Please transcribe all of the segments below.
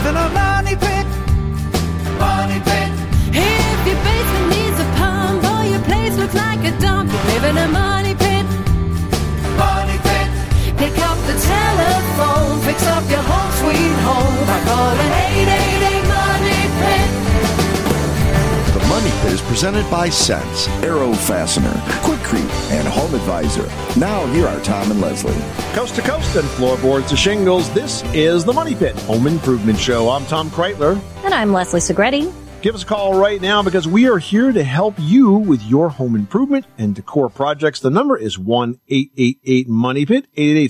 live in a money pit. Money pit. If your basement needs a pump or your place looks like a dump, you live in a money pit. Money pit. Pick up the telephone, fix up your home sweet home by calling 888 Money Pit. The Money Pit is presented by Sense, Aero Fastener, Quikrete, and Home Advisor. Now, here are Tom and Leslie. Coast to coast and floorboards to shingles, this is the Money Pit Home Improvement Show. I'm Tom Kreitler. And I'm Leslie Segretti. Give us a call right now because we are here to help you with your home improvement and decor projects. The number is 1-888-MONEY-PIT,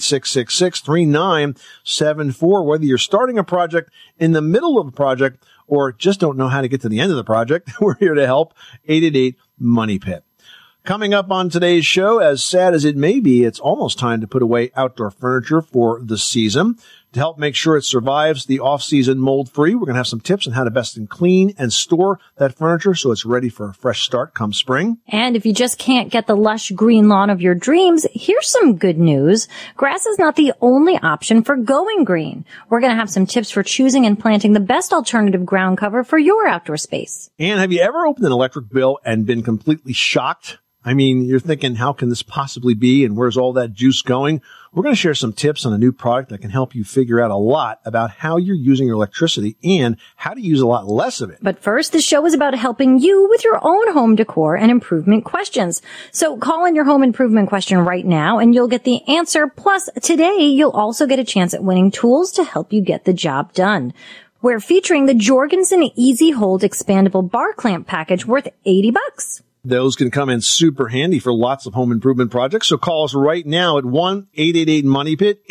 888-666-3974. Whether you're starting a project, in the middle of a project, or just don't know how to get to the end of the project, we're here to help. 888-MONEY-PIT. Coming up on today's show, as sad as it may be, it's almost time to put away outdoor furniture for the season. To help make sure it survives the off-season mold-free, we're going to have some tips on how to best clean and store that furniture so it's ready for a fresh start come spring. And if you just can't get the lush green lawn of your dreams, here's some good news. Grass is not the only option for going green. We're going to have some tips for choosing and planting the best alternative ground cover for your outdoor space. And have you ever opened an electric bill and been completely shocked? I mean, you're thinking, how can this possibly be, and where's all that juice going? We're going to share some tips on a new product that can help you figure out a lot about how you're using your electricity and how to use a lot less of it. But first, the show is about helping you with your own home decor and improvement questions. So call in your home improvement question right now, and you'll get the answer. Plus, today, you'll also get a chance at winning tools to help you get the job done. We're featuring the Jorgensen Easy Hold Expandable Bar Clamp Package worth $80. Those can come in super handy for lots of home improvement projects. So call us right now at 1-888-MONEY-PIT,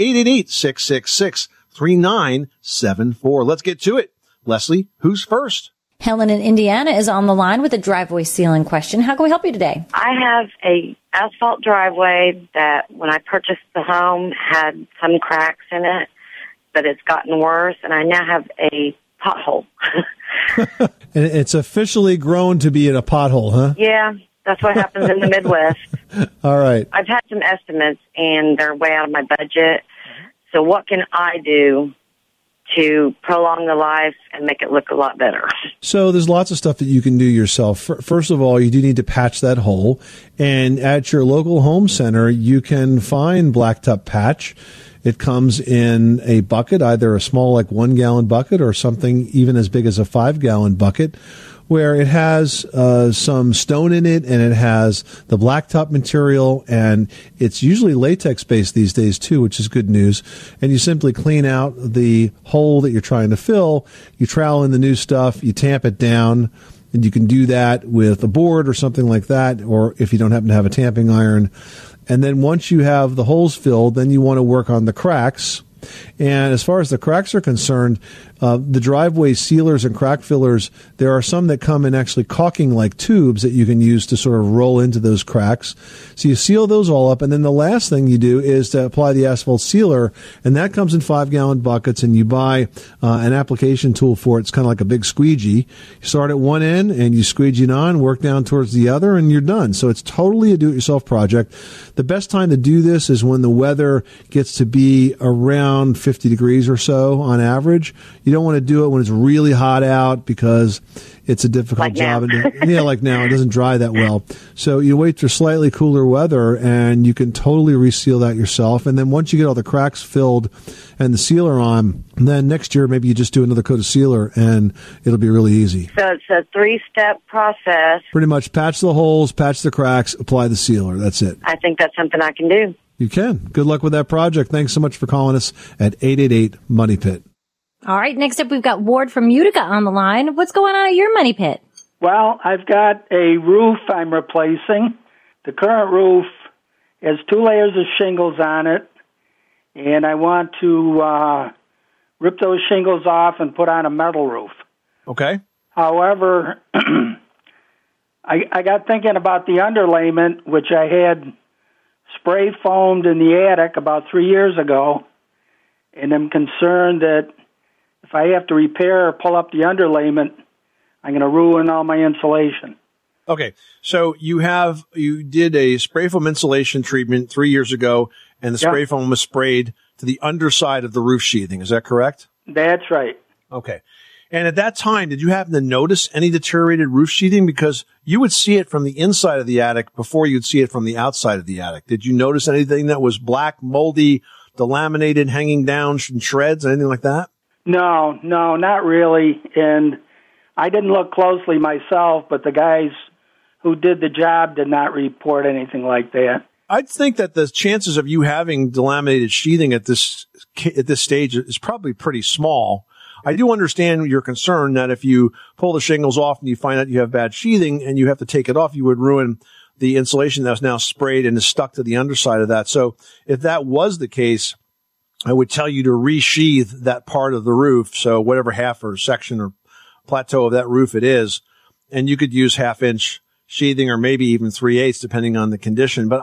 888-666-3974. Let's get to it. Leslie, who's first? Helen in Indiana is on the line with a driveway sealing question. How can we help you today? I have a asphalt driveway that when I purchased the home had some cracks in it, but it's gotten worse, and I now have a pothole. And it's officially grown to be in a pothole, huh? Yeah, that's what happens in the Midwest. All right. I've had some estimates, and they're way out of my budget. So what can I do to prolong the life and make it look a lot better? So there's lots of stuff that you can do yourself. First of all, you do need to patch that hole. And at your local home center, you can find Blacktop Patch. It comes in a bucket, either a small, like 1 gallon bucket or something even as big as a 5 gallon bucket, where it has some stone in it and it has the blacktop material, and it's usually latex based these days too, which is good news. And you simply clean out the hole that you're trying to fill, you trowel in the new stuff, you tamp it down, and you can do that with a board or something like that, or if you don't happen to have a tamping iron. And then once you have the holes filled, then you want to work on the cracks. And as far as the cracks are concerned, the driveway sealers and crack fillers, there are some that come in actually caulking-like tubes that you can use to sort of roll into those cracks. So you seal those all up, and then the last thing you do is to apply the asphalt sealer, and that comes in 5 gallon buckets, and you buy an application tool for it. It's kind of like a big squeegee. You start at one end, and you squeegee it on, work down towards the other, and you're done. So it's totally a do-it-yourself project. The best time to do this is when the weather gets to be around 50 degrees or so on average. You don't want to do it when it's really hot out because it's a difficult job. Yeah, like now. It doesn't dry that well. So you wait for slightly cooler weather, and you can totally reseal that yourself. And then once you get all the cracks filled and the sealer on, then next year maybe you just do another coat of sealer, and it'll be really easy. So it's a 3-step process. Pretty much patch the holes, patch the cracks, apply the sealer. That's it. I think that's something I can do. You can. Good luck with that project. Thanks so much for calling us at 888-MONEY-PIT. All right, next up we've got Ward from Utica on the line. What's going on at your money pit? Well, I've got a roof I'm replacing. The current roof has 2 layers of shingles on it, and I want to rip those shingles off and put on a metal roof. Okay. However, I got thinking about the underlayment, which I had spray foamed in the attic about 3 years ago, and I'm concerned that if I have to repair or pull up the underlayment, I'm going to ruin all my insulation. Okay, so you did a spray foam insulation treatment 3 years ago, and the spray foam was sprayed to the underside of the roof sheathing. Is that correct? That's right. Okay. And at that time, did you happen to notice any deteriorated roof sheathing? Because you would see it from the inside of the attic before you'd see it from the outside of the attic. Did you notice anything that was black, moldy, delaminated, hanging down in shreds, anything like that? No, not really. And I didn't look closely myself, but the guys who did the job did not report anything like that. I'd think that the chances of you having delaminated sheathing at this stage is probably pretty small. I do understand your concern that if you pull the shingles off and you find out you have bad sheathing and you have to take it off, you would ruin the insulation that's now sprayed and is stuck to the underside of that. So if that was the case, I would tell you to resheathe that part of the roof. So whatever half or section or plateau of that roof it is, and you could use 1/2-inch sheathing or maybe even 3/8 depending on the condition. But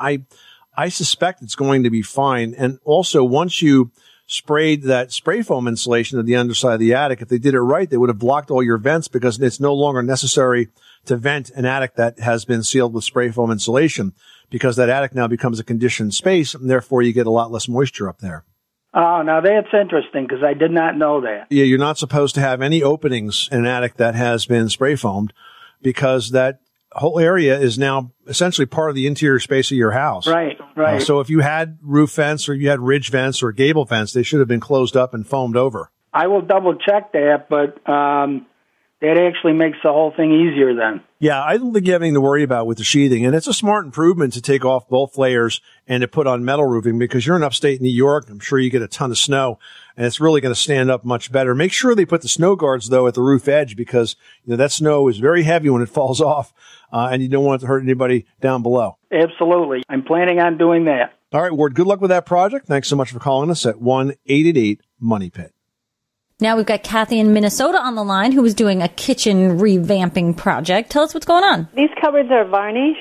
I suspect it's going to be fine. And also once you sprayed that spray foam insulation to the underside of the attic, if they did it right, they would have blocked all your vents because it's no longer necessary to vent an attic that has been sealed with spray foam insulation because that attic now becomes a conditioned space and therefore you get a lot less moisture up there. Oh, now that's interesting because I did not know that. Yeah, you're not supposed to have any openings in an attic that has been spray foamed because that whole area is now essentially part of the interior space of your house. Right. So if you had roof vents or you had ridge vents or gable vents, they should have been closed up and foamed over. I will double check that, but that actually makes the whole thing easier then. Yeah, I don't think you have anything to worry about with the sheathing. And it's a smart improvement to take off both layers and to put on metal roofing because you're in upstate New York. I'm sure you get a ton of snow and it's really going to stand up much better. Make sure they put the snow guards, though, at the roof edge because that snow is very heavy when it falls off and you don't want it to hurt anybody down below. Absolutely. I'm planning on doing that. All right, Ward, good luck with that project. Thanks so much for calling us at 1-888-MONEY-PIT. Now we've got Kathy in Minnesota on the line who was doing a kitchen revamping project. Tell us what's going on. These cupboards are varnished,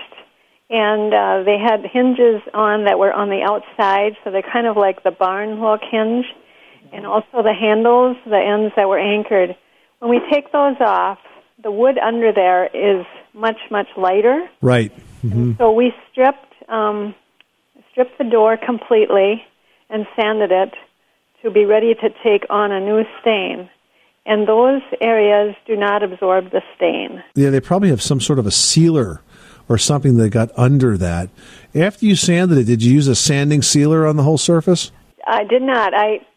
and they had hinges on that were on the outside, so they're kind of like the barn look hinge, and also the handles, the ends that were anchored. When we take those off, the wood under there is much, much lighter. Right. Mm-hmm. So we stripped the door completely and sanded it to be ready to take on a new stain. And those areas do not absorb the stain. Yeah, they probably have some sort of a sealer or something that got under that. After you sanded it, did you use a sanding sealer on the whole surface? I did not.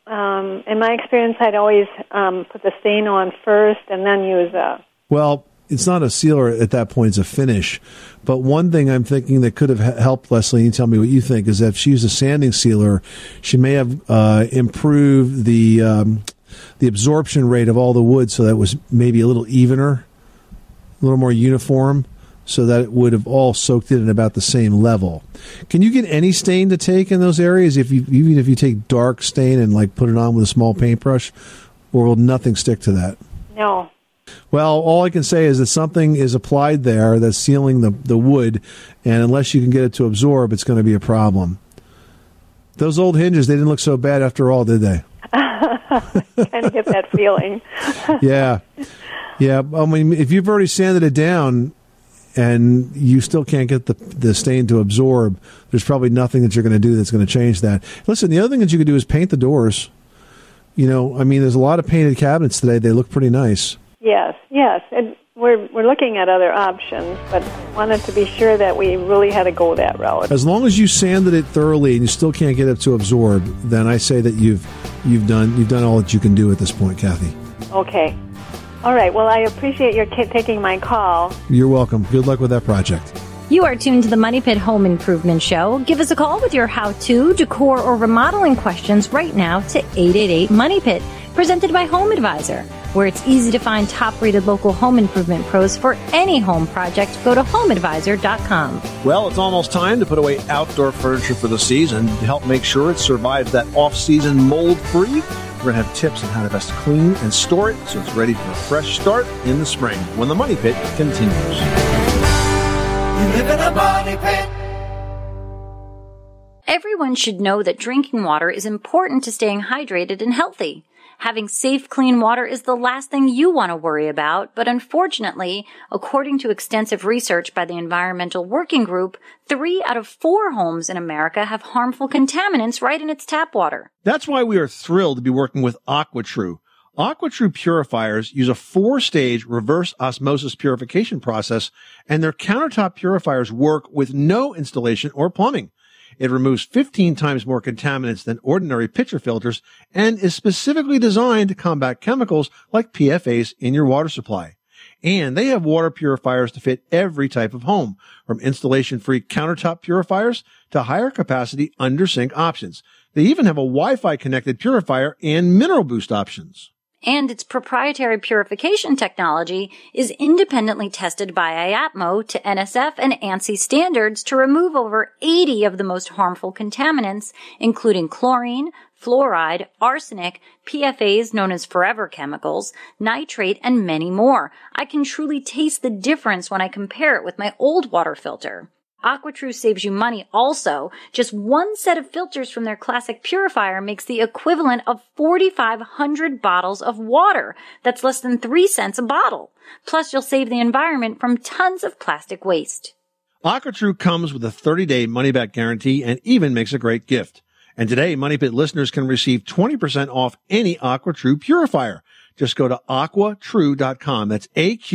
In my experience, I'd always put the stain on first and then use a... Well, it's not a sealer at that point, it's a finish. But one thing I'm thinking that could have helped, Leslie, and tell me what you think, is that if she used a sanding sealer, she may have improved the absorption rate of all the wood so that it was maybe a little evener, a little more uniform, so that it would have all soaked in at about the same level. Can you get any stain to take in those areas, even if you take dark stain and like put it on with a small paintbrush, or will nothing stick to that? No. Well, all I can say is that something is applied there that's sealing the wood, and unless you can get it to absorb, it's going to be a problem. Those old hinges, they didn't look so bad after all, did they? Kind of get that feeling. Yeah. I mean, if you've already sanded it down and you still can't get the stain to absorb, there's probably nothing that you're going to do that's going to change that. Listen, the other thing that you could do is paint the doors. I mean, there's a lot of painted cabinets today. They look pretty nice. Yes. And we're looking at other options, but wanted to be sure that we really had to go that route. As long as you sanded it thoroughly and you still can't get it to absorb, then I say that you've done all that you can do at this point, Kathy. Okay. All right. Well, I appreciate your taking my call. You're welcome. Good luck with that project. You are tuned to the Money Pit Home Improvement Show. Give us a call with your how-to, decor, or remodeling questions right now to 888-MONEY-PIT, presented by Home Advisor, where it's easy to find top-rated local home improvement pros for any home project. Go to homeadvisor.com. Well, it's almost time to put away outdoor furniture for the season to help make sure it survives that off-season mold-free. We're going to have tips on how to best clean and store it so it's ready for a fresh start in the spring when the Money Pit continues. You live in a money pit. Everyone should know that drinking water is important to staying hydrated and healthy. Having safe, clean water is the last thing you want to worry about, but unfortunately, according to extensive research by the Environmental Working Group, 3 out of 4 homes in America have harmful contaminants right in its tap water. That's why we are thrilled to be working with AquaTrue. AquaTrue purifiers use a 4-stage reverse osmosis purification process, and their countertop purifiers work with no installation or plumbing. It removes 15 times more contaminants than ordinary pitcher filters and is specifically designed to combat chemicals like PFAS in your water supply. And they have water purifiers to fit every type of home, from installation-free countertop purifiers to higher capacity under-sink options. They even have a Wi-Fi connected purifier and mineral boost options. And its proprietary purification technology is independently tested by IAPMO to NSF and ANSI standards to remove over 80 of the most harmful contaminants, including chlorine, fluoride, arsenic, PFAS known as forever chemicals, nitrate, and many more. I can truly taste the difference when I compare it with my old water filter. AquaTrue saves you money also. Just one set of filters from their classic purifier makes the equivalent of 4,500 bottles of water. That's less than 3 cents a bottle. Plus, you'll save the environment from tons of plastic waste. AquaTrue comes with a 30-day money-back guarantee and even makes a great gift. And today, Money Pit listeners can receive 20% off any AquaTrue purifier. Just go to AquaTrue.com. That's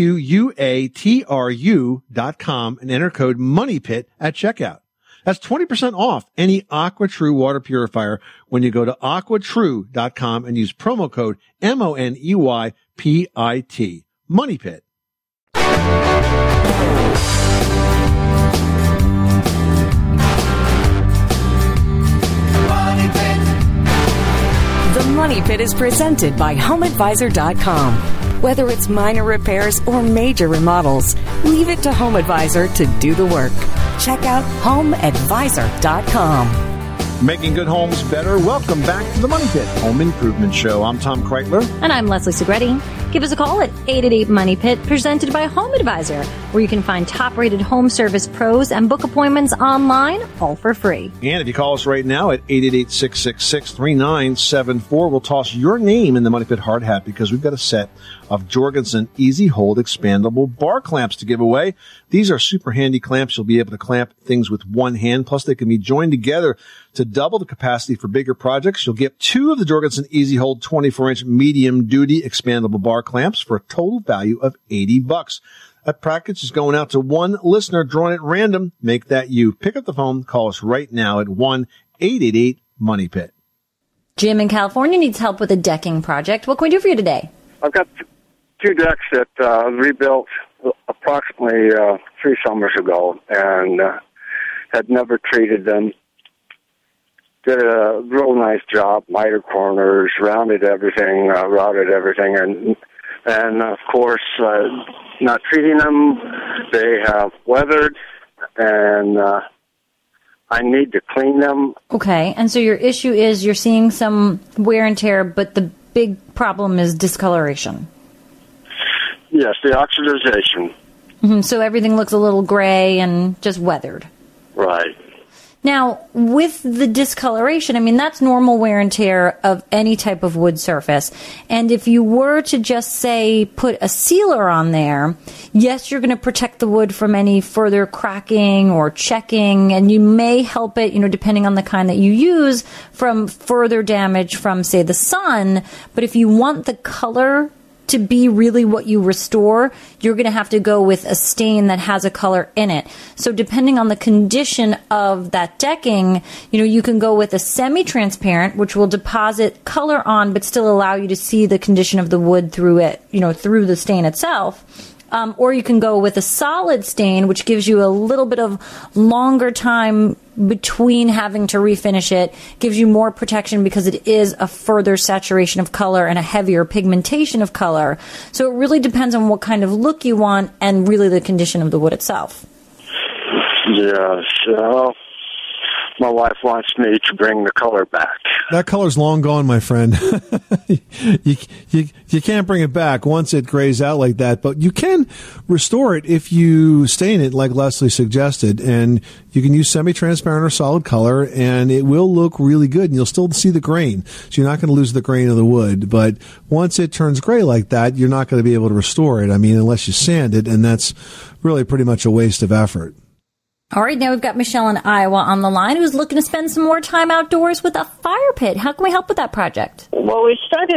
AQUATRU.com and enter code MONEYPIT at checkout. That's 20% off any AquaTrue water purifier when you go to AquaTrue.com and use promo code MONEYPIT. Money Pit. The Money Pit is presented by HomeAdvisor.com. Whether it's minor repairs or major remodels, leave it to HomeAdvisor to do the work. Check out HomeAdvisor.com. Making good homes better. Welcome back to the Money Pit Home Improvement Show. I'm Tom Kreitler. And I'm Leslie Segretti. Give us a call at 888-MONEY-PIT, presented by Home Advisor, where you can find top-rated home service pros and book appointments online, all for free. And if you call us right now at 888-666-3974, we'll toss your name in the Money Pit hard hat because we've got a set of Jorgensen Easy Hold expandable bar clamps to give away. These are super handy clamps. You'll be able to clamp things with one hand. Plus, they can be joined together to double the capacity for bigger projects. You'll get 2 of the Jorgensen Easy Hold 24-inch medium-duty expandable bar clamps for a total value of $80. That package is going out to one listener drawn at random. Make that you. Pick up the phone. Call us right now at 1-888-MONEY-PIT. Jim in California needs help with a decking project. What can we do for you today? I've got 2 decks that rebuilt approximately 3 summers ago and had never treated them. Did a real nice job, miter corners, rounded everything, routed everything, and of course, not treating them, they have weathered, and I need to clean them. Okay, and so your issue is you're seeing some wear and tear, but the big problem is discoloration. Yes, the oxidization. Mm-hmm, so everything looks a little gray and just weathered. Right. Now, with the discoloration, I mean, that's normal wear and tear of any type of wood surface. And if you were to just, say, put a sealer on there, yes, you're going to protect the wood from any further cracking or checking, and you may help it, depending on the kind that you use, from further damage from, say, the sun. But if you want the color to be really what you restore, you're going to have to go with a stain that has a color in it. So depending on the condition of that decking, you can go with a semi-transparent, which will deposit color on but still allow you to see the condition of the wood through it, through the stain itself. Or you can go with a solid stain, which gives you a little bit of longer time between having to refinish it, gives you more protection because it is a further saturation of color and a heavier pigmentation of color. So it really depends on what kind of look you want and really the condition of the wood itself. Yes. My wife wants me to bring the color back. That color's long gone, my friend. You can't bring it back once it grays out like that, but you can restore it if you stain it like Leslie suggested, and you can use semi-transparent or solid color, and it will look really good, and you'll still see the grain, so you're not going to lose the grain of the wood. But once it turns gray like that, you're not going to be able to restore it, unless you sand it, and that's really pretty much a waste of effort. All right, now we've got Michelle in Iowa on the line who's looking to spend some more time outdoors with a fire pit. How can we help with that project? Well, we started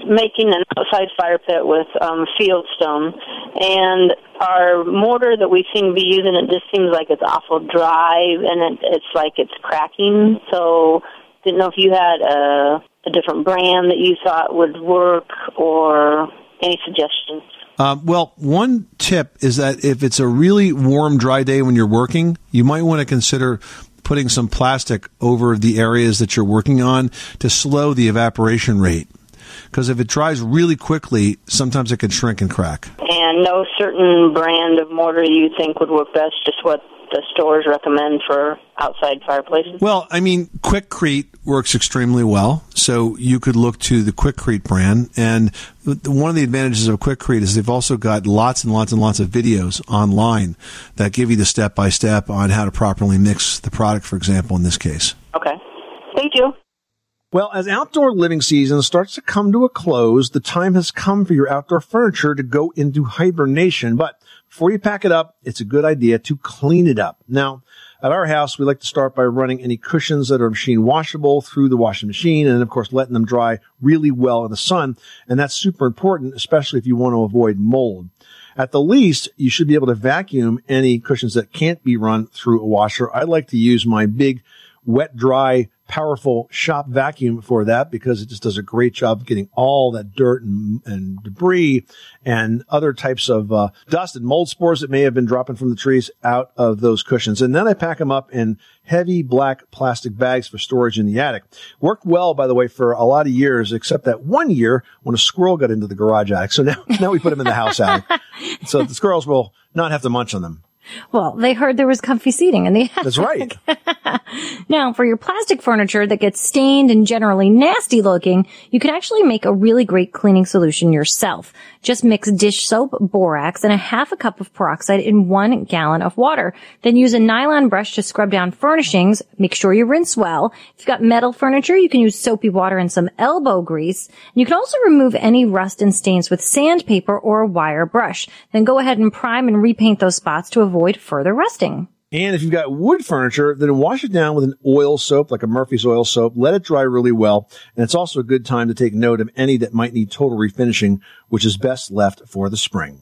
making an outside fire pit with fieldstone, and our mortar that we seem to be using, it just seems like it's awful dry, and it's like it's cracking. So didn't know if you had a different brand that you thought would work, or any suggestions. Well, one tip is that if it's a really warm, dry day when you're working, you might want to consider putting some plastic over the areas that you're working on to slow the evaporation rate. Because if it dries really quickly, sometimes it can shrink and crack. And no certain brand of mortar you think would work best, just what the stores recommend for outside fireplaces? Well, I mean, Quikrete works extremely well, so you could look to the Quikrete brand. And one of the advantages of Quikrete is they've also got lots and lots and lots of videos online that give you the step-by-step on how to properly mix the product, for example, in this case. Okay. Thank you. Well, as outdoor living season starts to come to a close, the time has come for your outdoor furniture to go into hibernation. But before you pack it up, it's a good idea to clean it up. Now, at our house, we like to start by running any cushions that are machine washable through the washing machine and, of course, letting them dry really well in the sun. And that's super important, especially if you want to avoid mold. At the least, you should be able to vacuum any cushions that can't be run through a washer. I like to use my big wet, dry, powerful shop vacuum for that because it just does a great job of getting all that dirt and debris and other types of dust and mold spores that may have been dropping from the trees out of those cushions. And then I pack them up in heavy black plastic bags for storage in the attic. Worked well, by the way, for a lot of years, except that one year when a squirrel got into the garage attic. So now we put them in the house attic. So the squirrels will not have to munch on them. Well, they heard there was comfy seating in the attic. That's right. Now, for your plastic furniture that gets stained and generally nasty looking, you can actually make a really great cleaning solution yourself. Just mix dish soap, borax, and a half a cup of peroxide in 1 gallon of water. Then use a nylon brush to scrub down furnishings. Make sure you rinse well. If you've got metal furniture, you can use soapy water and some elbow grease. And you can also remove any rust and stains with sandpaper or a wire brush. Then go ahead and prime and repaint those spots to avoid further rusting. And if you've got wood furniture, then wash it down with an oil soap, like a Murphy's oil soap. Let it dry really well. And it's also a good time to take note of any that might need total refinishing, which is best left for the spring.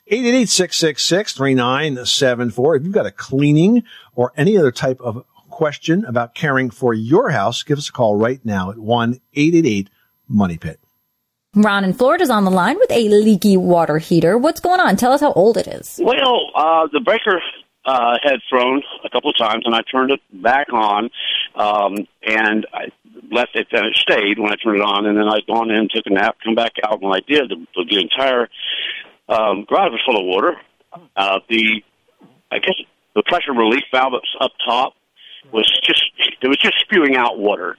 888-666-3974. If you've got a cleaning or any other type of question about caring for your house, give us a call right now at 1-888-MONEYPIT. Ron in Florida is on the line with a leaky water heater. What's going on? Tell us how old it is. Well, the breaker had thrown a couple of times, and I turned it back on, and I left it, and it stayed when I turned it on, and then I'd gone in, took a nap, come back out. When I did, the entire garage was full of water. I guess the pressure relief valve up top was just spewing out water.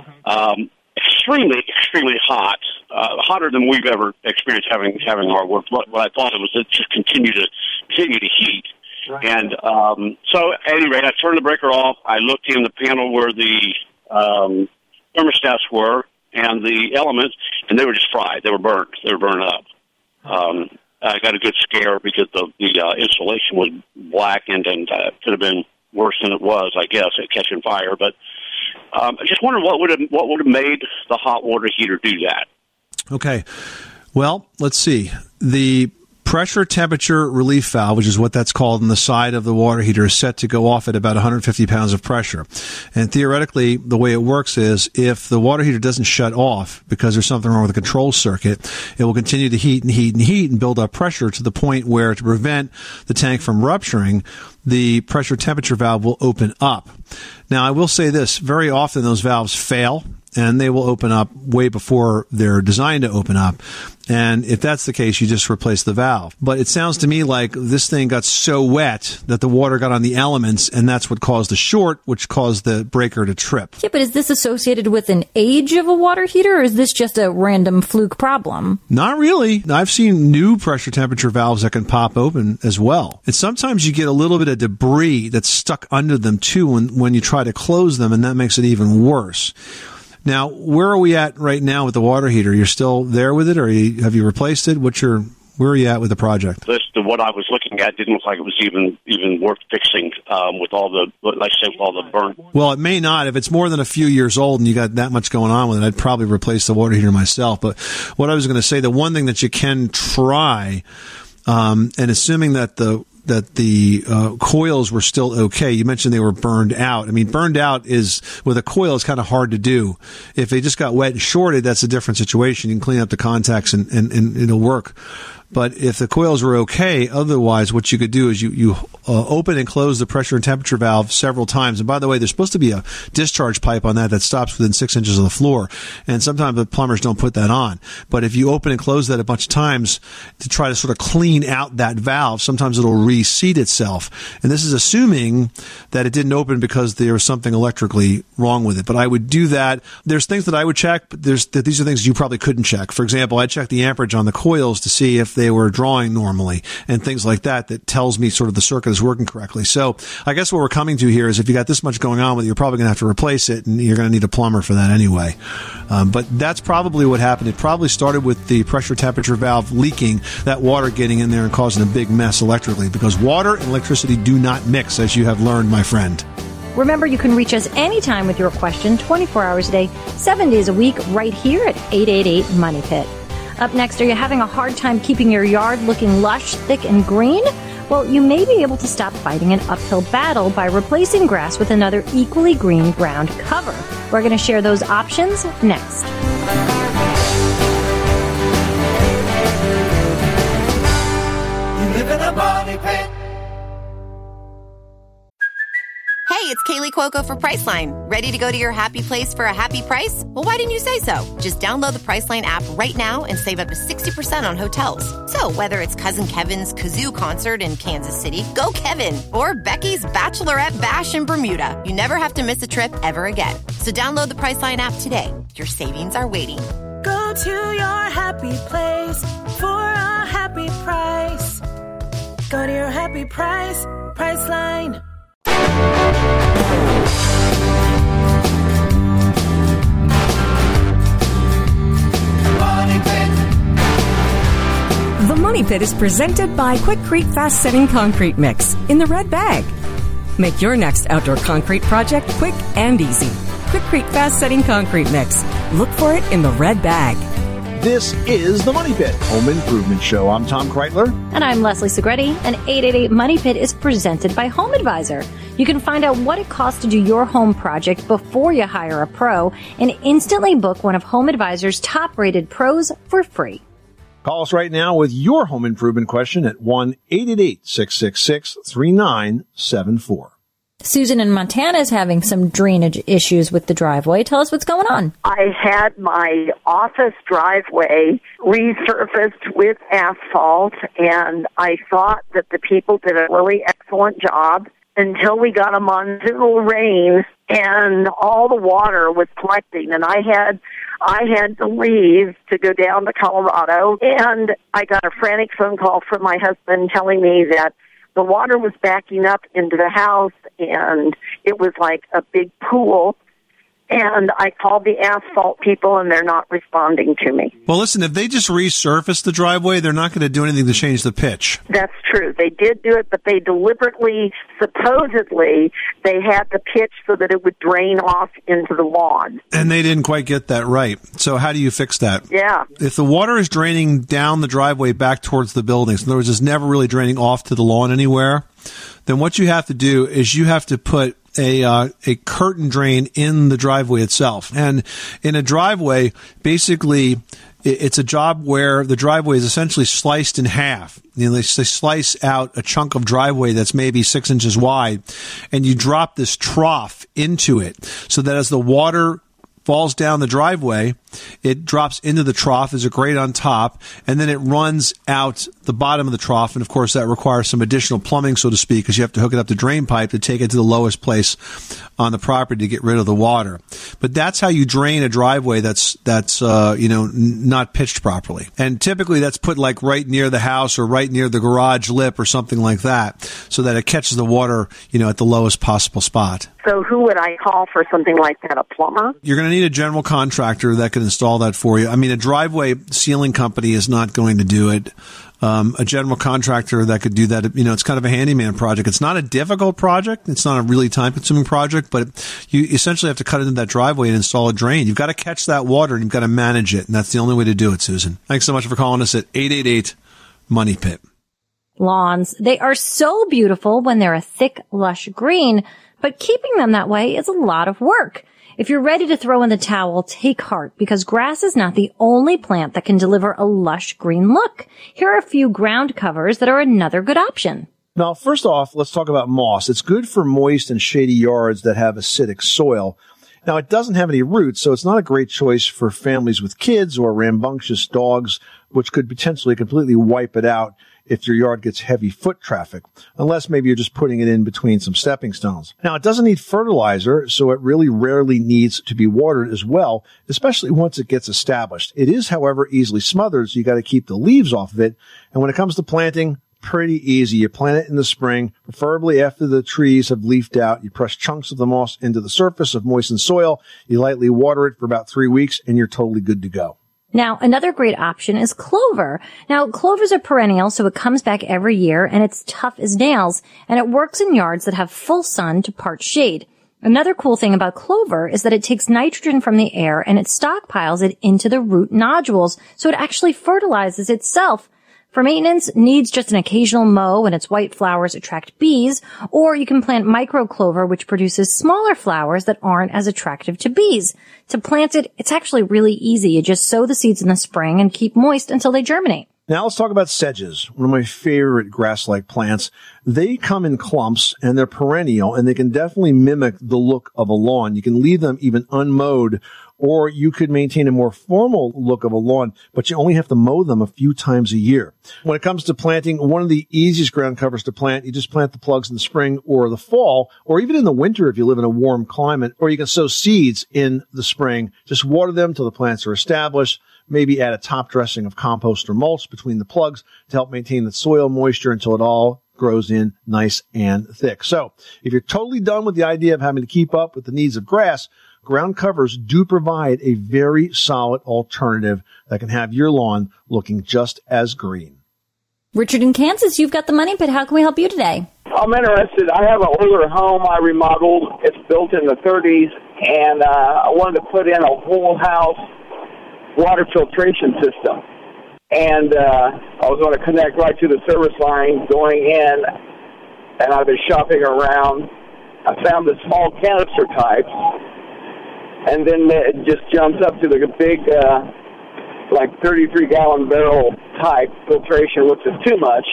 Extremely hot, hotter than we've ever experienced having our work. What I thought it was, it just continue to heat. Right. And so, at any rate, I turned the breaker off. I looked in the panel where the thermostats were and the elements, and they were just fried. They were burnt. They were burned up. I got a good scare because the insulation was blackened and could have been worse than it was, I guess, at catching fire. But I just wondered what would have made the hot water heater do that. Okay. Well, let's see. The pressure temperature relief valve, which is what that's called on the side of the water heater, is set to go off at about 150 pounds of pressure. And theoretically, the way it works is if the water heater doesn't shut off because there's something wrong with the control circuit, it will continue to heat and build up pressure to the point where, to prevent the tank from rupturing, the pressure temperature valve will open up. Now, I will say this, very often those valves fail, and they will open up way before they're designed to open up. And if that's the case, you just replace the valve. But it sounds to me like this thing got so wet that the water got on the elements, and that's what caused the short, which caused the breaker to trip. Yeah, but is this associated with an age of a water heater, or is this just a random fluke problem? Not really. I've seen new pressure temperature valves that can pop open as well. And sometimes you get a little bit of debris that's stuck under them, too, when you try to close them, and that makes it even worse. Now, where are we at right now with the water heater? You're still there with it, or have you replaced it? What's your Where are you at with the project? What I was looking at didn't look like it was even worth fixing with all the, like I said, with all the burn. Well, it may not. If it's more than a few years old and you got that much going on with it, I'd probably replace the water heater myself. But what I was going to say, the one thing that you can try, and assuming that the coils were still okay. You mentioned they were burned out. I mean, burned out is, with a coil, is kind of hard to do. If they just got wet and shorted, that's a different situation. You can clean up the contacts and it'll work. But if the coils were okay, otherwise, what you could do is you open and close the pressure and temperature valve several times. And by the way, there's supposed to be a discharge pipe on that stops within 6 inches of the floor. And sometimes the plumbers don't put that on. But if you open and close that a bunch of times to try to sort of clean out that valve, sometimes it'll reseat itself. And this is assuming that it didn't open because there was something electrically wrong with it. But I would do that. There's things that I would check, but these are things you probably couldn't check. For example, I checked the amperage on the coils to see if they were drawing normally and things like that tells me sort of the circuit is working correctly. So I guess what we're coming to here is if you got this much going on with it, you're probably going to have to replace it, and you're going to need a plumber for that anyway. But that's probably what happened. It probably started with the pressure temperature valve leaking, that water getting in there and causing a big mess electrically, because water and electricity do not mix, as you have learned, my friend. Remember, you can reach us anytime with your question, 24 hours a day, 7 days a week, right here at 888-MONEY-PIT. Up next, are you having a hard time keeping your yard looking lush, thick, and green? Well, you may be able to stop fighting an uphill battle by replacing grass with another equally green ground cover. We're going to share those options next. You live in a money pit. Hey, it's Kaylee Cuoco for Priceline. Ready to go to your happy place for a happy price? Well, why didn't you say so? Just download the Priceline app right now and save up to 60% on hotels. So whether it's Cousin Kevin's Kazoo Concert in Kansas City, go Kevin, or Becky's Bachelorette Bash in Bermuda, you never have to miss a trip ever again. So download the Priceline app today. Your savings are waiting. Go to your happy place for a happy price. Go to your happy price, Priceline. The Money Pit is presented by Quikrete Fast Setting Concrete Mix in the red bag. Make your next outdoor concrete project quick and easy. Quikrete Fast Setting Concrete Mix. Look for it in the red bag. This is the Money Pit Home Improvement Show. I'm Tom Kreitler. And I'm Leslie Segretti. And 888 Money Pit is presented by Home Advisor. You can find out what it costs to do your home project before you hire a pro and instantly book one of Home Advisor's top-rated pros for free. Call us right now with your home improvement question at 1-888-666-3974. Susan in Montana is having some drainage issues with the driveway. Tell us what's going on. I had my office driveway resurfaced with asphalt, and I thought that the people did a really excellent job until we got a monsoonal rain and all the water was collecting, and I had to leave to go down to Colorado, and I got a frantic phone call from my husband telling me that the water was backing up into the house, and it was like a big pool. And I called the asphalt people, and they're not responding to me. Well, listen, if they just resurface the driveway, they're not going to do anything to change the pitch. That's true. They did do it, but they deliberately, supposedly, they had the pitch so that it would drain off into the lawn. And they didn't quite get that right. So how do you fix that? Yeah. If the water is draining down the driveway back towards the buildings, in other words, it's never really draining off to the lawn anywhere, then what you have to do is you have to put a curtain drain in the driveway itself. And in a driveway, basically, it's a job where the driveway is essentially sliced in half. You know, they slice out a chunk of driveway that's maybe 6 inches wide, and you drop this trough into it so that as the water falls down the driveway, it drops into the trough. There's a grate on top, and then it runs out the bottom of the trough. And, of course, that requires some additional plumbing, so to speak, because you have to hook it up to drain pipe to take it to the lowest place on the property to get rid of the water. But that's how you drain a driveway that's not pitched properly. And typically that's put like right near the house or right near the garage lip or something like that so that it catches the water, at the lowest possible spot. So who would I call for something like that, a plumber? You're going to need a general contractor that can install that for you. I mean, a driveway sealing company is not going to do it. a general contractor that could do that. It's kind of a handyman project. It's not a difficult project. It's not a really time-consuming project, but you essentially have to cut into that driveway and install a drain. You've got to catch that water, and you've got to manage it, and that's the only way to do it, Susan. Thanks so much for calling us at 888-MONEY-PIT. Lawns, they are so beautiful when they're a thick, lush green, but keeping them that way is a lot of work. If you're ready to throw in the towel, take heart, because grass is not the only plant that can deliver a lush green look. Here are a few ground covers that are another good option. Now, first off, let's talk about moss. It's good for moist and shady yards that have acidic soil. Now, it doesn't have any roots, so it's not a great choice for families with kids or rambunctious dogs, which could potentially completely wipe it out if your yard gets heavy foot traffic, unless maybe you're just putting it in between some stepping stones. Now, it doesn't need fertilizer, so it really rarely needs to be watered as well, especially once it gets established. It is, however, easily smothered, so you got to keep the leaves off of it. And when it comes to planting, pretty easy. You plant it in the spring, preferably after the trees have leafed out. You press chunks of the moss into the surface of moistened soil. You lightly water it for about 3 weeks, and you're totally good to go. Now, another great option is clover. Now, clover's a perennial, so it comes back every year, and it's tough as nails, and it works in yards that have full sun to part shade. Another cool thing about clover is that it takes nitrogen from the air, and it stockpiles it into the root nodules, so it actually fertilizes itself. For maintenance, needs just an occasional mow, and its white flowers attract bees, or you can plant micro clover, which produces smaller flowers that aren't as attractive to bees. To plant it, it's actually really easy. You just sow the seeds in the spring and keep moist until they germinate. Now let's talk about sedges, one of my favorite grass-like plants. They come in clumps, and they're perennial, and they can definitely mimic the look of a lawn. You can leave them even unmowed, or you could maintain a more formal look of a lawn, but you only have to mow them a few times a year. When it comes to planting, one of the easiest ground covers to plant, you just plant the plugs in the spring or the fall, or even in the winter if you live in a warm climate, or you can sow seeds in the spring. Just water them till the plants are established. Maybe add a top dressing of compost or mulch between the plugs to help maintain the soil moisture until it all grows in nice and thick. So if you're totally done with the idea of having to keep up with the needs of grass, ground covers do provide a very solid alternative that can have your lawn looking just as green. Richard in Kansas, you've got the Money Pit. How can we help you today? I'm interested. I have an older home I remodeled. It's built in the 30s, and I wanted to put in a whole house water filtration system. And I was going to connect right to the service line going in, and I've been shopping around. I found the small canister types, and then it just jumps up to the big, like 33-gallon barrel type filtration, which is too much.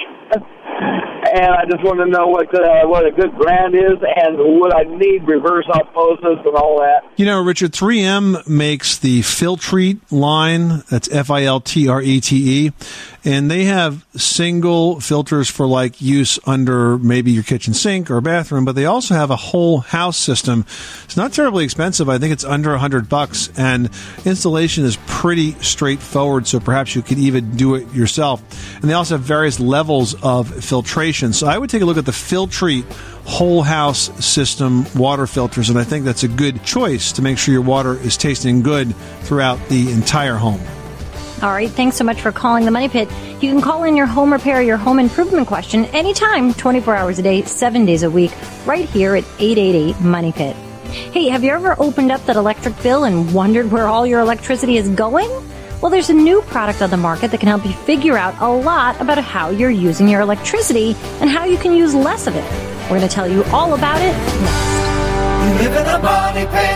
And I just want to know what a good brand is, and would I need reverse osmosis and all that. You know, Richard, 3M makes the Filtrete line. That's Filtrete. And they have single filters for like use under maybe your kitchen sink or bathroom, but they also have a whole house system. It's not terribly expensive. I think it's under $100, and installation is pretty straightforward, so perhaps you could even do it yourself. And they also have various levels of filtration. So I would take a look at the Filtrete whole house system water filters, and I think that's a good choice to make sure your water is tasting good throughout the entire home. All right, thanks so much for calling the Money Pit. You can call in your home repair, your home improvement question anytime, 24 hours a day, 7 days a week, right here at 888-MONEY-PIT. Hey, have you ever opened up that electric bill and wondered where all your electricity is going? Well, there's a new product on the market that can help you figure out a lot about how you're using your electricity and how you can use less of it. We're going to tell you all about it next. You live in a Money Pit.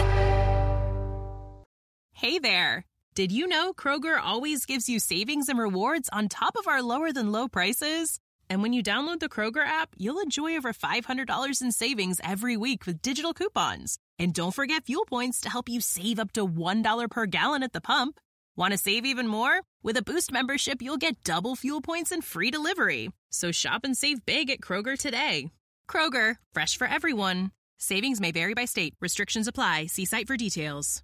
Hey there. Did you know Kroger always gives you savings and rewards on top of our lower-than-low prices? And when you download the Kroger app, you'll enjoy over $500 in savings every week with digital coupons. And don't forget fuel points to help you save up to $1 per gallon at the pump. Want to save even more? With a Boost membership, you'll get double fuel points and free delivery. So shop and save big at Kroger today. Kroger, fresh for everyone. Savings may vary by state. Restrictions apply. See site for details.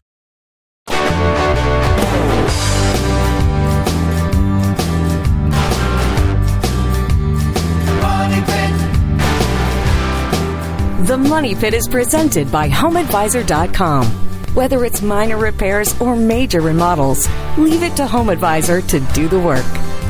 The Money Pit is presented by HomeAdvisor.com. Whether it's minor repairs or major remodels, leave it to HomeAdvisor to do the work.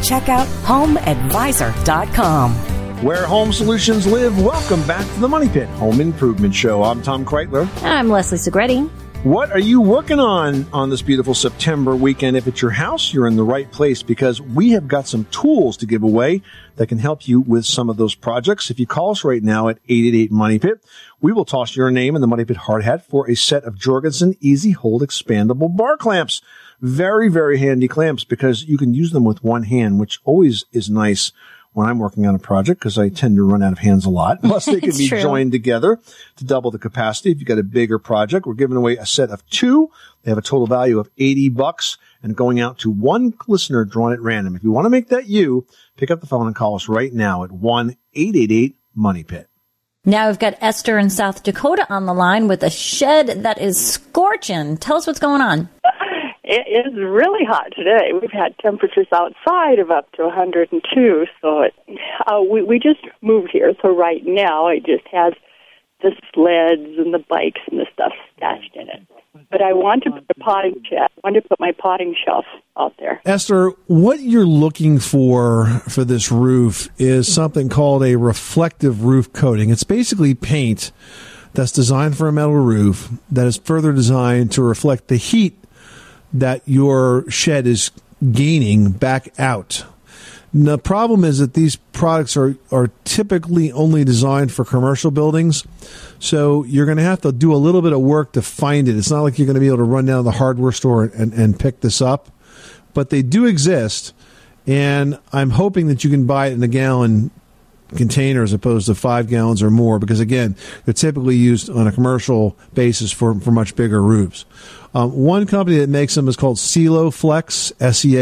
Check out HomeAdvisor.com. Where home solutions live, welcome back to the Money Pit Home Improvement Show. I'm Tom Kreitler. I'm Leslie Segretti. What are you working on this beautiful September weekend? If it's your house, you're in the right place because we have got some tools to give away that can help you with some of those projects. If you call us right now at 888-MONEY-PIT, we will toss your name in the Money Pit hard hat for a set of Jorgensen Easy Hold Expandable Bar Clamps. Very, very handy clamps because you can use them with one hand, which always is nice when I'm working on a project because I tend to run out of hands a lot. Plus, they can be joined together to double the capacity. If you've got a bigger project, we're giving away a set of 2. They have a total value of $80 and going out to one listener drawn at random. If you want to make that you, pick up the phone and call us right now at 1-888-MONEY-PIT. Now we've got Esther in South Dakota on the line with a shed that is scorching. Tell us what's going on. It is really hot today. We've had temperatures outside of up to 102, so we just moved here. So right now it just has the sleds and the bikes and the stuff stashed in it. But I want to put a potting shed. I want to put my potting shelf out there. Esther, what you're looking for this roof is something called a reflective roof coating. It's basically paint that's designed for a metal roof that is further designed to reflect the heat that your shed is gaining back out. The problem is that these products are typically only designed for commercial buildings, so you're going to have to do a little bit of work to find it. It's not like you're going to be able to run down to the hardware store and pick this up, but they do exist, and I'm hoping that you can buy it in a gallon container as opposed to 5 gallons or more, because again, they're typically used on a commercial basis for much bigger roofs. One company that makes them is called Sealoflex,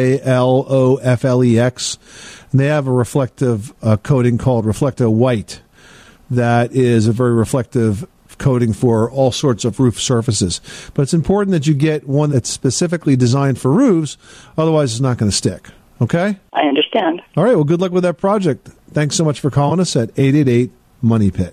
Sealoflex. And they have a reflective coating called Reflecto White that is a very reflective coating for all sorts of roof surfaces. But it's important that you get one that's specifically designed for roofs, otherwise it's not going to stick. Okay? I understand. All right, well, good luck with that project. Thanks so much for calling us at 888-MONEY-PIT.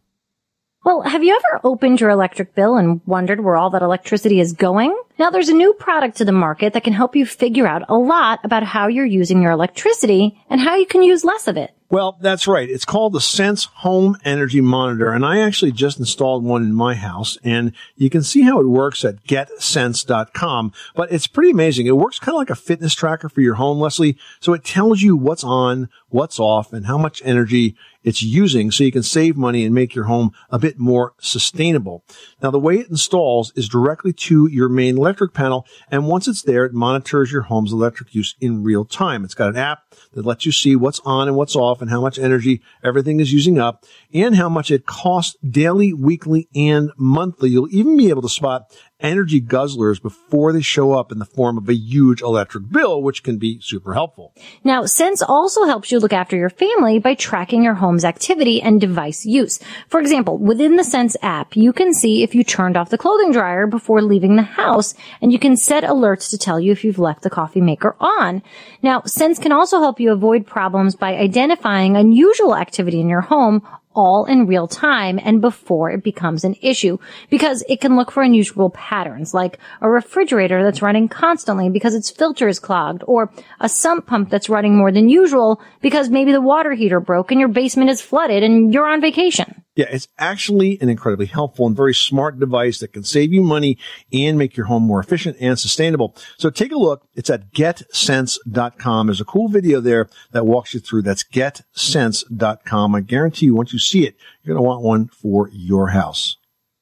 Well, have you ever opened your electric bill and wondered where all that electricity is going? Now, there's a new product to the market that can help you figure out a lot about how you're using your electricity and how you can use less of it. Well, that's right. It's called the Sense Home Energy Monitor, and I actually just installed one in my house, and you can see how it works at getsense.com, but it's pretty amazing. It works kind of like a fitness tracker for your home, Leslie, so it tells you what's on, what's off, and how much energy it's using so you can save money and make your home a bit more sustainable. Now, the way it installs is directly to your main electric panel, and once it's there, it monitors your home's electric use in real time. It's got an app that lets you see what's on and what's off and how much energy everything is using up and how much it costs daily, weekly, and monthly. You'll even be able to spot energy guzzlers before they show up in the form of a huge electric bill, which can be super helpful. Now, Sense also helps you look after your family by tracking your home's activity and device use. For example, within the Sense app, you can see if you turned off the clothing dryer before leaving the house, and you can set alerts to tell you if you've left the coffee maker on. Now, Sense can also help you avoid problems by identifying unusual activity in your home all in real time and before it becomes an issue, because it can look for unusual patterns like a refrigerator that's running constantly because its filter is clogged, or a sump pump that's running more than usual because maybe the water heater broke and your basement is flooded and you're on vacation. Yeah, it's actually an incredibly helpful and very smart device that can save you money and make your home more efficient and sustainable. So take a look. It's at getsense.com. There's a cool video there that walks you through. That's getsense.com. I guarantee you, once you see it, you're going to want one for your house.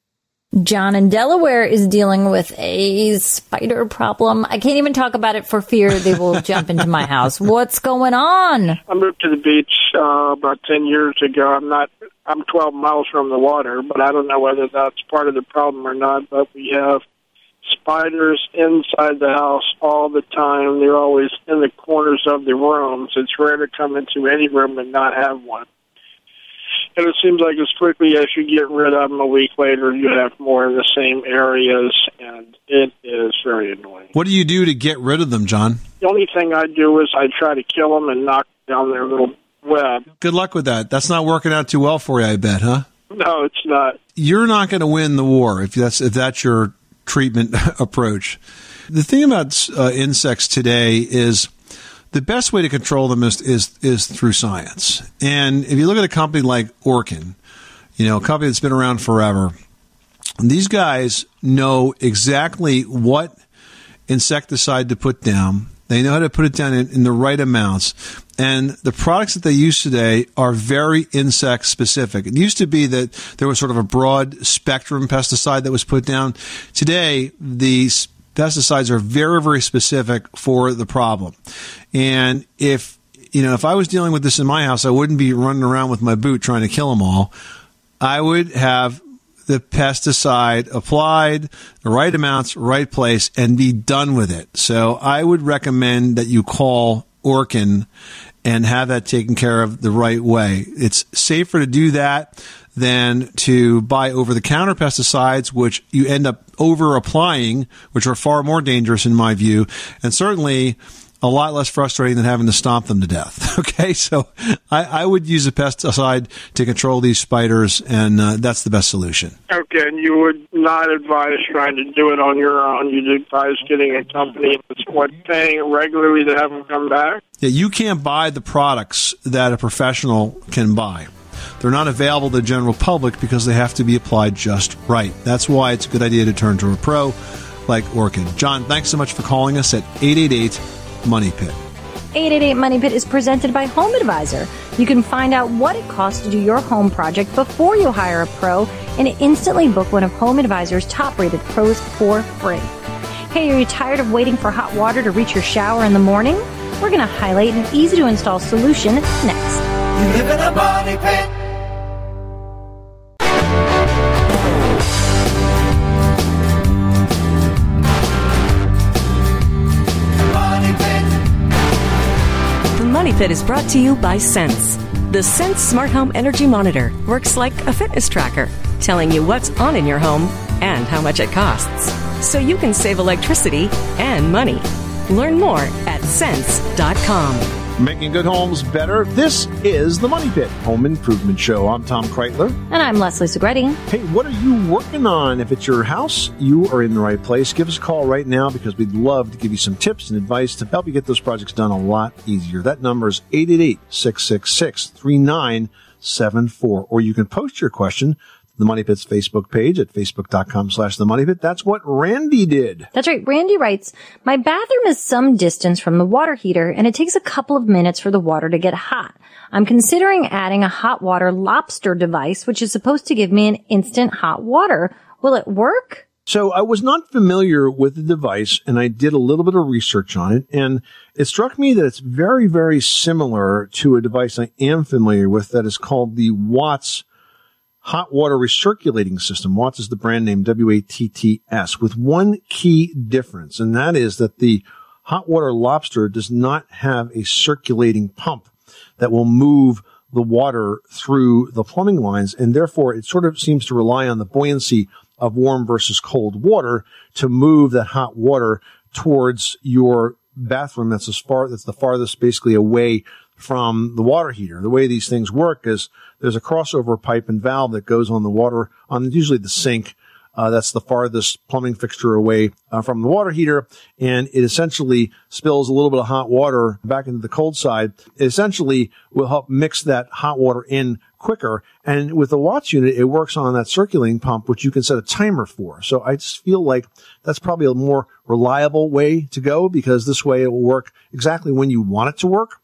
John in Delaware is dealing with a spider problem. I can't even talk about it for fear they will jump into my house. What's going on? I moved to the beach about 10 years ago. I'm 12 miles from the water, but I don't know whether that's part of the problem or not. But we have spiders inside the house all the time. They're always in the corners of the rooms. It's rare to come into any room and not have one. And it seems like as quickly as you get rid of them, a week later, you have more in the same areas, and it is very annoying. What do you do to get rid of them, John? The only thing I do is I try to kill them and knock down their little web. Good luck with that. That's not working out too well for you, I bet, huh? No, it's not. You're not going to win the war if that's your treatment approach. The thing about insects today is The best way to control them is through science. And if you look at a company like Orkin, a company that's been around forever, these guys know exactly what insecticide to put down. They know how to put it down in the right amounts. And the products that they use today are very insect specific. It used to be that there was sort of a broad spectrum pesticide that was put down. Today, these pesticides are very, very specific for the problem. And if I was dealing with this in my house, I wouldn't be running around with my boot trying to kill them all. I would have the pesticide applied, the right amounts, right place, and be done with it. So I would recommend that you call Orkin and have that taken care of the right way. It's safer to do that than to buy over-the-counter pesticides, which you end up over-applying, which are far more dangerous in my view, and certainly a lot less frustrating than having to stomp them to death. Okay, so I would use a pesticide to control these spiders, and that's the best solution. Okay, and you would not advise trying to do it on your own. You'd advise getting a company that's paying regularly to have them come back? Yeah, you can't buy the products that a professional can buy. They're not available to the general public because they have to be applied just right. That's why it's a good idea to turn to a pro like Orkin. John, thanks so much for calling us at 888-MONEY PIT. 888 Money Pit is presented by Home Advisor. You can find out what it costs to do your home project before you hire a pro and instantly book one of Home Advisor's top-rated pros for free. Hey, are you tired of waiting for hot water to reach your shower in the morning? We're going to highlight an easy-to-install solution next. You live in a money pit. Money Pit is brought to you by Sense. The Sense Smart Home Energy Monitor works like a fitness tracker, telling you what's on in your home and how much it costs, so you can save electricity and money. Learn more at sense.com. Making good homes better. This is the Money Pit Home Improvement Show. I'm Tom Kreitler. And I'm Leslie Segretti. Hey, what are you working on? If it's your house, you are in the right place. Give us a call right now because we'd love to give you some tips and advice to help you get those projects done a lot easier. That number is 888-666-3974. Or you can post your question to the Money Pit's Facebook page at facebook.com/themoneypit. That's what Randy did. That's right. Randy writes, my bathroom is some distance from the water heater, and it takes a couple of minutes for the water to get hot. I'm considering adding a hot water lobster device, which is supposed to give me an instant hot water. Will it work? So I was not familiar with the device, and I did a little bit of research on it, and it struck me that it's very, very similar to a device I am familiar with that is called the Watts Hot Water Recirculating System. Watts is the brand name, WATTS, with one key difference, and that is that the hot water lobster does not have a circulating pump that will move the water through the plumbing lines, and therefore it sort of seems to rely on the buoyancy of warm versus cold water to move that hot water towards your bathroom that's the farthest basically away from the water heater. The way these things work is there's a crossover pipe and valve that goes on the water, on usually the sink. That's the farthest plumbing fixture away from the water heater. And it essentially spills a little bit of hot water back into the cold side. It essentially will help mix that hot water in quicker. And with the Watts unit, it works on that circulating pump, which you can set a timer for. So I just feel like that's probably a more reliable way to go because this way it will work exactly when you want it to work.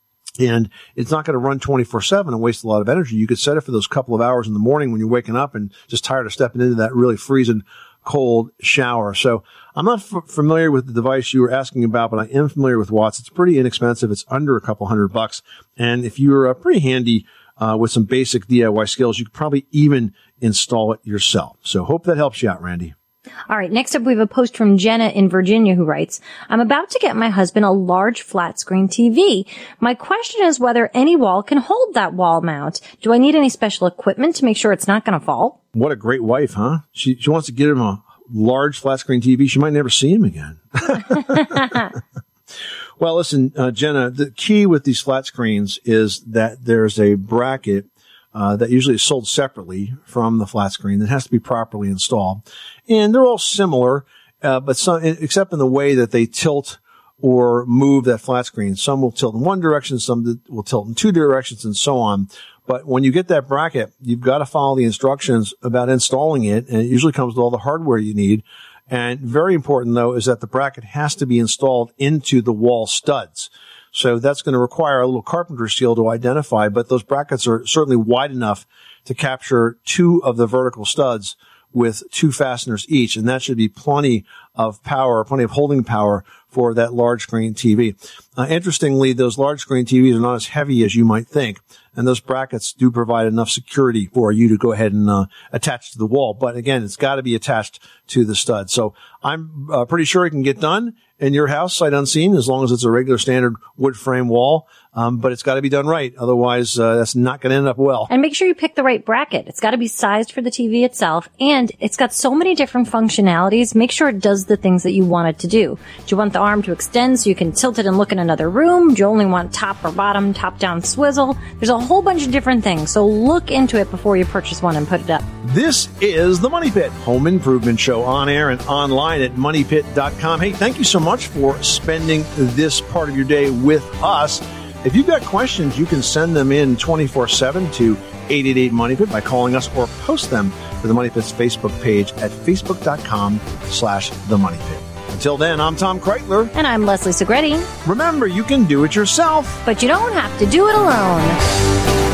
And it's not going to run 24/7 and waste a lot of energy. You could set it for those couple of hours in the morning when you're waking up and just tired of stepping into that really freezing cold shower. So I'm not familiar with the device you were asking about, but I am familiar with Watts. It's pretty inexpensive. It's under a couple $100. And if you're pretty handy with some basic DIY skills, you could probably even install it yourself. So hope that helps you out, Randy. All right. Next up, we have a post from Jenna in Virginia who writes, I'm about to get my husband a large flat screen TV. My question is whether any wall can hold that wall mount. Do I need any special equipment to make sure it's not going to fall? What a great wife, huh? She wants to get him a large flat screen TV. She might never see him again. Well, listen, Jenna, the key with these flat screens is that there's a bracket that usually is sold separately from the flat screen that has to be properly installed. And they're all similar, but some, except in the way that they tilt or move that flat screen. Some will tilt in one direction, some will tilt in two directions, and so on. But when you get that bracket, you've got to follow the instructions about installing it, and it usually comes with all the hardware you need. And very important, though, is that the bracket has to be installed into the wall studs. So that's going to require a little carpenter seal to identify, but those brackets are certainly wide enough to capture two of the vertical studs with two fasteners each, and that should be plenty of power, plenty of holding power for that large screen TV. Interestingly, those large screen TVs are not as heavy as you might think, and those brackets do provide enough security for you to go ahead and attach to the wall. But again, it's got to be attached to the stud. So I'm pretty sure it can get done in your house, sight unseen, as long as it's a regular standard wood frame wall. But it's got to be done right. Otherwise, that's not going to end up well. And make sure you pick the right bracket. It's got to be sized for the TV itself. And it's got so many different functionalities. Make sure it does the things that you want it to do. Do you want the arm to extend so you can tilt it and look in another room? Do you only want top or bottom, top down swizzle? There's a whole bunch of different things. So look into it before you purchase one and put it up. This is the Money Pit Home Improvement Show, on air and online at moneypit.com. Hey, thank you so much for spending this part of your day with us. If you've got questions, you can send them in 24/7 to 888-MONEYPIT by calling us, or post them to the Money Pit's Facebook page at facebook.com/themoneypit. Until then, I'm Tom Kreitler. And I'm Leslie Segretti. Remember, you can do it yourself, but you don't have to do it alone.